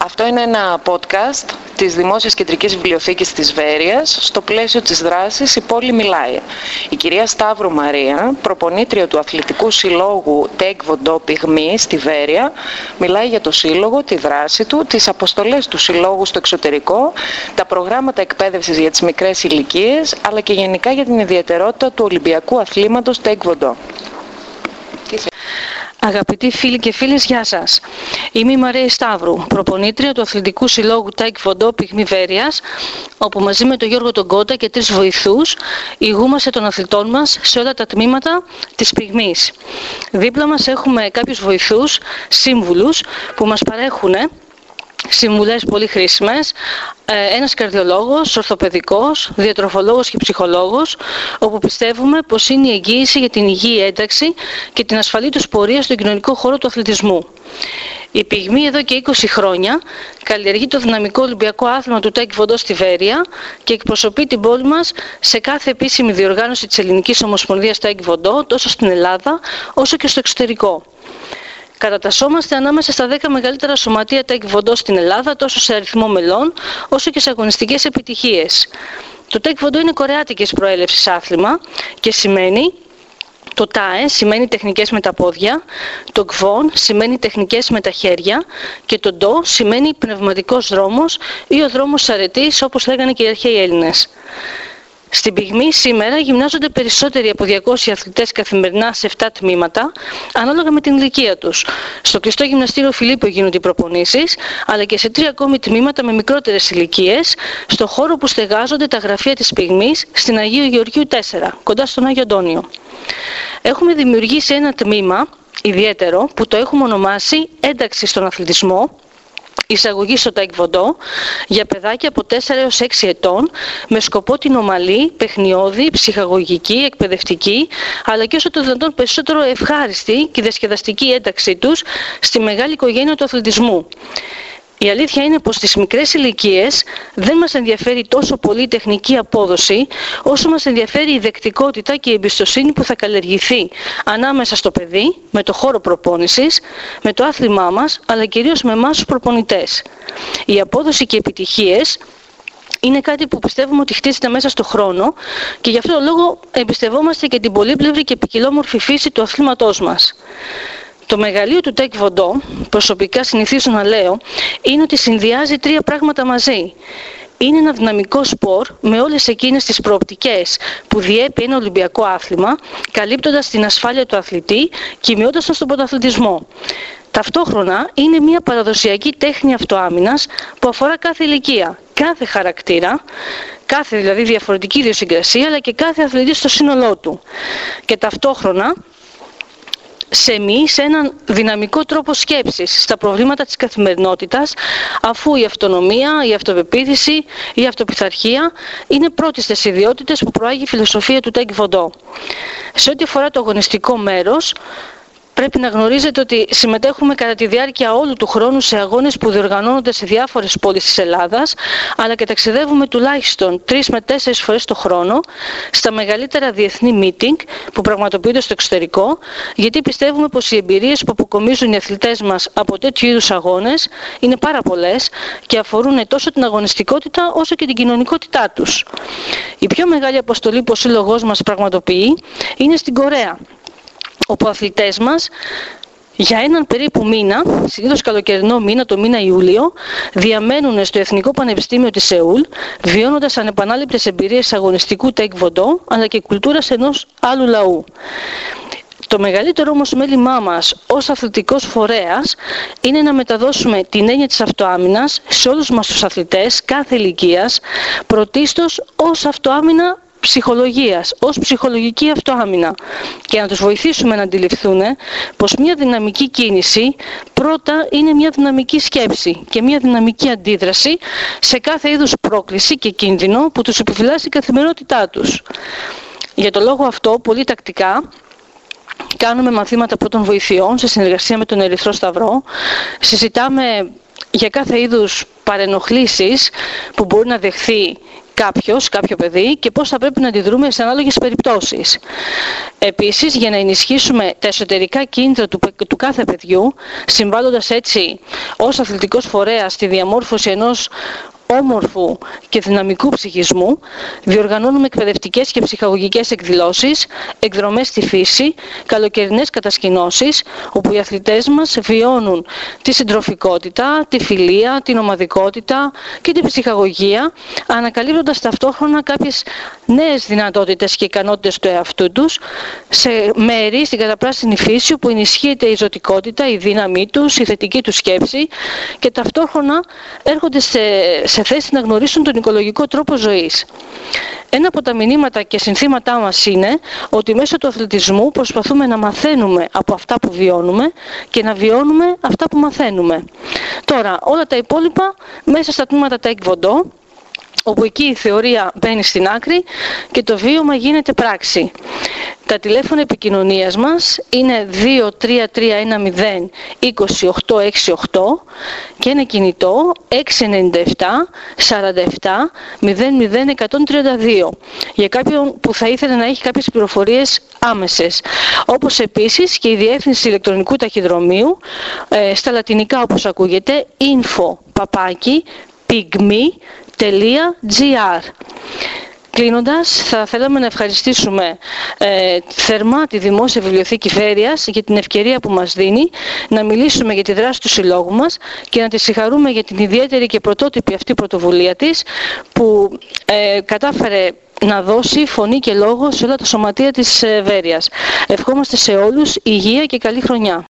Αυτό είναι ένα podcast της Δημόσιας Κεντρικής Βιβλιοθήκης της Βέρειας στο πλαίσιο της δράσης «Η πόλη μιλάει». Η κυρία Σταύρου Μαρία, προπονήτρια του Αθλητικού Συλλόγου Τέικβοντό Πυγμή στη Βέρεια, μιλάει για το σύλλογο, τη δράση του, τις αποστολές του συλλόγου στο εξωτερικό, τα προγράμματα εκπαίδευσης για τις μικρές ηλικίες, αλλά και γενικά για την ιδιαιτερότητα του Ολυμπιακού Αθλήματος Τέικβοντό. Αγαπητοί φίλοι και φίλες, γεια σας. Είμαι η Μαρία Σταύρου, προπονήτρια του Αθλητικού Συλλόγου Τέικβοντό Πυγμή Βέρειας, όπου μαζί με τον Γιώργο τον Κότα και 3 βοηθούς ηγούμαστε των αθλητών μας σε όλα τα τμήματα της πυγμής. Δίπλα μας έχουμε κάποιους βοηθούς, σύμβουλους, που μας παρέχουν συμβουλές πολύ χρήσιμες, ένας καρδιολόγος, ορθοπαιδικός, διατροφολόγος και ψυχολόγος, όπου πιστεύουμε πως είναι η εγγύηση για την υγιή ένταξη και την ασφαλή τους πορεία στον κοινωνικό χώρο του αθλητισμού. Η πυγμή εδώ και 20 χρόνια καλλιεργεί το δυναμικό Ολυμπιακό άθλημα του Τέικβοντό στη Βέρεια και εκπροσωπεί την πόλη μας σε κάθε επίσημη διοργάνωση της Ελληνικής Ομοσπονδίας Τέικβοντό, τόσο στην Ελλάδα όσο και στο εξωτερικό. Κατατασσόμαστε ανάμεσα στα 10 μεγαλύτερα σωματεία Τέικβοντό στην Ελλάδα, τόσο σε αριθμό μελών, όσο και σε αγωνιστικές επιτυχίες. Το Τέικβοντό είναι κορεάτικης προέλευσης άθλημα και σημαίνει, το ΤΑΕ σημαίνει τεχνικές με τα πόδια, το ΚΒΟΝ σημαίνει τεχνικές με τα χέρια και το ΝΤΟ σημαίνει πνευματικός δρόμος ή ο δρόμος αρετής, όπως λέγανε και οι αρχαίοι Έλληνες. Στην πυγμή σήμερα γυμνάζονται περισσότεροι από 200 αθλητές καθημερινά σε 7 τμήματα, ανάλογα με την ηλικία τους. Στο κλειστό γυμναστήριο Φιλίππου γίνονται οι προπονήσεις, αλλά και σε 3 ακόμη τμήματα με μικρότερες ηλικίες, στο χώρο που στεγάζονται τα γραφεία της πυγμής στην Αγίου Γεωργίου 4, κοντά στον Άγιο Αντώνιο. Έχουμε δημιουργήσει ένα τμήμα ιδιαίτερο που το έχουμε ονομάσει «Ένταξη στον αθλητισμό», εισαγωγή στο Τέικβοντό για παιδάκια από 4 έως 6 ετών με σκοπό την ομαλή, παιχνιώδη, ψυχαγωγική, εκπαιδευτική αλλά και όσο το δυνατόν περισσότερο ευχάριστη και διασκεδαστική ένταξή τους στη μεγάλη οικογένεια του αθλητισμού. Η αλήθεια είναι πως στις μικρές ηλικίες δεν μας ενδιαφέρει τόσο πολύ η τεχνική απόδοση όσο μας ενδιαφέρει η δεκτικότητα και η εμπιστοσύνη που θα καλλιεργηθεί ανάμεσα στο παιδί, με το χώρο προπόνησης, με το άθλημά μας, αλλά κυρίως με εμάς τους προπονητές. Η απόδοση και οι επιτυχίες είναι κάτι που πιστεύουμε ότι χτίζεται μέσα στο χρόνο και γι' αυτό το λόγο εμπιστευόμαστε και την πολύπλευρη και ποικιλόμορφη φύση του αθλήματός μας. Το μεγαλείο του Τέικβοντό, προσωπικά συνηθίζω να λέω, είναι ότι συνδυάζει 3 πράγματα μαζί. Είναι ένα δυναμικό σπορ με όλες εκείνες τις προοπτικές που διέπει ένα Ολυμπιακό άθλημα, καλύπτοντας την ασφάλεια του αθλητή και μειώντας τον στον πρωταθλητισμό. Ταυτόχρονα είναι μια παραδοσιακή τέχνη αυτοάμυνας που αφορά κάθε ηλικία, κάθε χαρακτήρα, κάθε δηλαδή διαφορετική ιδιοσυγκρασία, αλλά και κάθε αθλητή στο σύνολό του. Και ταυτόχρονα σε έναν δυναμικό τρόπο σκέψης στα προβλήματα της καθημερινότητας, αφού η αυτονομία, η αυτοπεποίθηση, η αυτοπιθαρχία είναι πρώτες τις ιδιότητες που προάγει η φιλοσοφία του Τέικβοντό. Σε ό,τι αφορά το αγωνιστικό μέρος, πρέπει να γνωρίζετε ότι συμμετέχουμε κατά τη διάρκεια όλου του χρόνου σε αγώνες που διοργανώνονται σε διάφορες πόλεις της Ελλάδας, αλλά και ταξιδεύουμε τουλάχιστον 3 με 4 φορές το χρόνο στα μεγαλύτερα διεθνή meeting που πραγματοποιούνται στο εξωτερικό, γιατί πιστεύουμε πως οι εμπειρίες που αποκομίζουν οι αθλητές μας από τέτοιου είδους αγώνες είναι πάρα πολλές και αφορούν τόσο την αγωνιστικότητα όσο και την κοινωνικότητά τους. Η πιο μεγάλη αποστολή που ο σύλλογός μας πραγματοποιεί είναι στην Κορέα, όπου αθλητές μας για έναν περίπου μήνα, συνήθως καλοκαιρινό μήνα, το μήνα Ιούλιο, διαμένουν στο Εθνικό Πανεπιστήμιο της Σεούλ, βιώνοντας ανεπανάληπτες εμπειρίες αγωνιστικού Τέικβοντό, αλλά και κουλτούρας ενός άλλου λαού. Το μεγαλύτερο όμως μέλημά μας ως αθλητικός φορέας είναι να μεταδώσουμε την έννοια της αυτοάμυνας σε όλους μας τους αθλητές κάθε ηλικίας, πρωτίστως ως αυτοάμυνα ψυχολογίας, ως ψυχολογική αυτοάμυνα και να τους βοηθήσουμε να αντιληφθούν πως μια δυναμική κίνηση πρώτα είναι μια δυναμική σκέψη και μια δυναμική αντίδραση σε κάθε είδους πρόκληση και κίνδυνο που τους επιφυλάσσει η καθημερινότητά τους. Για το λόγο αυτό, πολύ τακτικά, κάνουμε μαθήματα πρώτων βοηθειών σε συνεργασία με τον Ερυθρό Σταυρό, συζητάμε για κάθε είδους παρενοχλήσεις που μπορεί να δεχθεί κάποιο παιδί και πώς θα πρέπει να αντιδρούμε σε ανάλογες περιπτώσεις. Επίσης, για να ενισχύσουμε τα εσωτερικά κίνητρα του κάθε παιδιού, συμβάλλοντας έτσι ως αθλητικός φορέας στη διαμόρφωση ενός όμορφου και δυναμικού ψυχισμού, διοργανώνουμε εκπαιδευτικές και ψυχαγωγικές εκδηλώσεις, εκδρομές στη φύση, καλοκαιρινές κατασκηνώσεις, όπου οι αθλητές μας βιώνουν τη συντροφικότητα, τη φιλία, την ομαδικότητα και την ψυχαγωγία, ανακαλύπτοντας ταυτόχρονα κάποιες νέες δυνατότητες και ικανότητες του εαυτού τους σε μέρη στην καταπράσινη φύση, όπου ενισχύεται η ζωτικότητα, η δύναμή τους, η θετική τους σκέψη και ταυτόχρονα έρχονται σε θέση να γνωρίσουν τον οικολογικό τρόπο ζωής. Ένα από τα μηνύματα και συνθήματά μας είναι ότι μέσω του αθλητισμού προσπαθούμε να μαθαίνουμε από αυτά που βιώνουμε και να βιώνουμε αυτά που μαθαίνουμε. Τώρα, όλα τα υπόλοιπα μέσα στα τμήματα Taekwondo, όπου εκεί η θεωρία μπαίνει στην άκρη και το βίωμα γίνεται πράξη. Τα τηλέφωνα επικοινωνίας μας είναι 23310 20868 και ένα κινητό 697 47 00 132 για κάποιον που θα ήθελε να έχει κάποιες πληροφορίες άμεσες. Όπως επίσης και η διεύθυνση ηλεκτρονικού ταχυδρομείου στα λατινικά όπως ακούγεται info@pygmy.gr. Κλείνοντας, θα θέλαμε να ευχαριστήσουμε θερμά τη Δημόσια Βιβλιοθήκη Βέρειας για την ευκαιρία που μας δίνει να μιλήσουμε για τη δράση του συλλόγου μας και να τη συγχαρούμε για την ιδιαίτερη και πρωτότυπη αυτή πρωτοβουλία της που κατάφερε να δώσει φωνή και λόγο σε όλα τα σωματεία της Βέρειας. Ευχόμαστε σε όλους υγεία και καλή χρονιά.